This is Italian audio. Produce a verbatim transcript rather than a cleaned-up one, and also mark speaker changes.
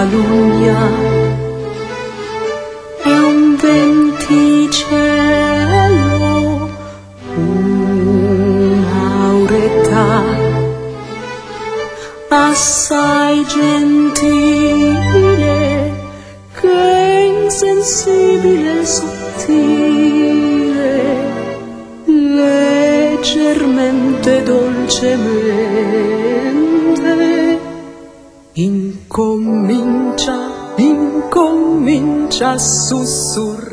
Speaker 1: calunnia e un venticello, un'auretta assai gentile che insensibile e sottile, leggermente, dolcemente incomincia, incomincia a sussurrare